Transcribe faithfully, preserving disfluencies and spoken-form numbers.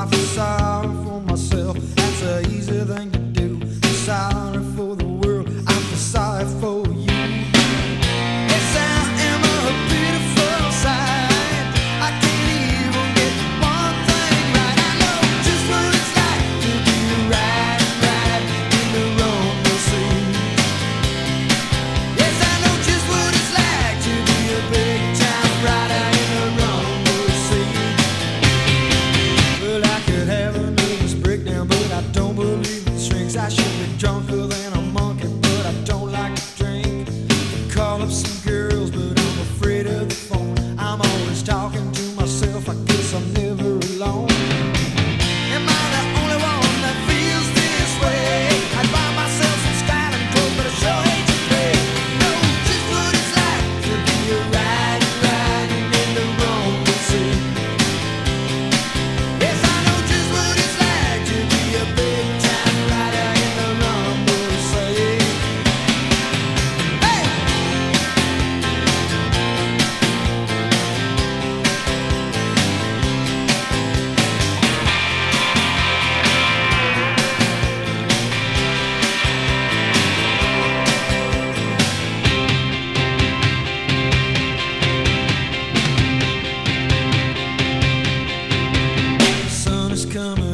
I feel sorry for myself. That's an easy thing to do. Sorry for the world, I feel sorry for you. Yes, I am a beautiful sight. I can't even get one thing right. I know just what it's like to be right, right in the wrong scene. Yes, I know just what it's like to be a big time rider in the wrong scene. Well, I could have a nervous breakdown, but I don't believe in strings. I should be drunker than a monkey, but I don't like to drink. Call up some girls, but I'm afraid of the phone. I'm always talking to myself, I guess I'm never alone. Am I the only one that feels this way? I'd buy myself some styling clothes, but I sure hate to pay. Know just what it's like to be a riding, riding in the wrong scene. Yes, I know just what it's like to be a big time rider in the rumble scene. Hey! The sun is coming